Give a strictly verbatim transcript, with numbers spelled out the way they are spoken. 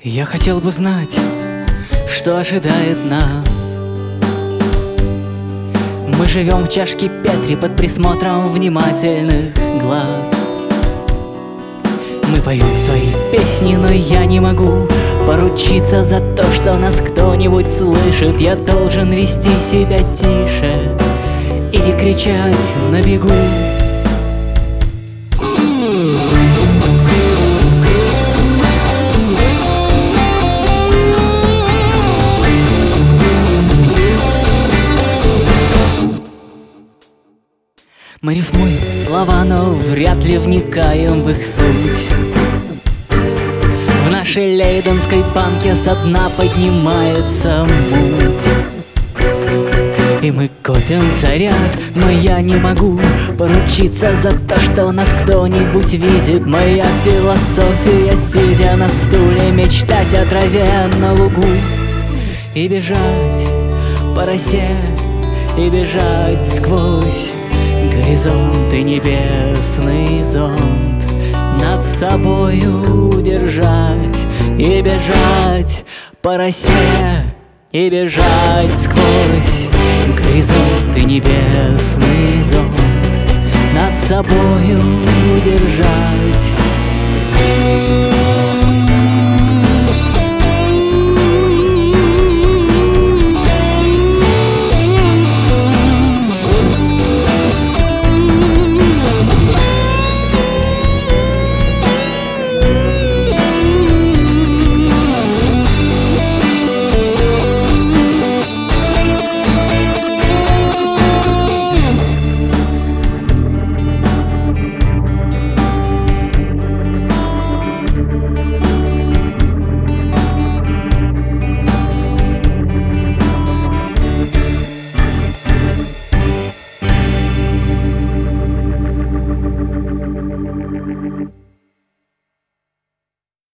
Я хотел бы знать, что ожидает нас. Мы живем в чашке Петри под присмотром внимательных глаз. Мы поем свои песни, но я не могу поручиться за то, что нас кто-нибудь слышит. Я должен вести себя тише или кричать на бегу. Мы рифмуем слова, но вряд ли вникаем в их суть. В нашей лейденской банке со дна поднимается муть. И мы копим заряд, но я не могу поручиться за то, что нас кто-нибудь видит. Моя философия, сидя на стуле, мечтать о траве на лугу. И бежать по росе, и бежать сквозь горизонт и небесный зонт над собою удержать. И бежать по росе, и бежать сквозь горизонт и небесный зонт над собою удержать.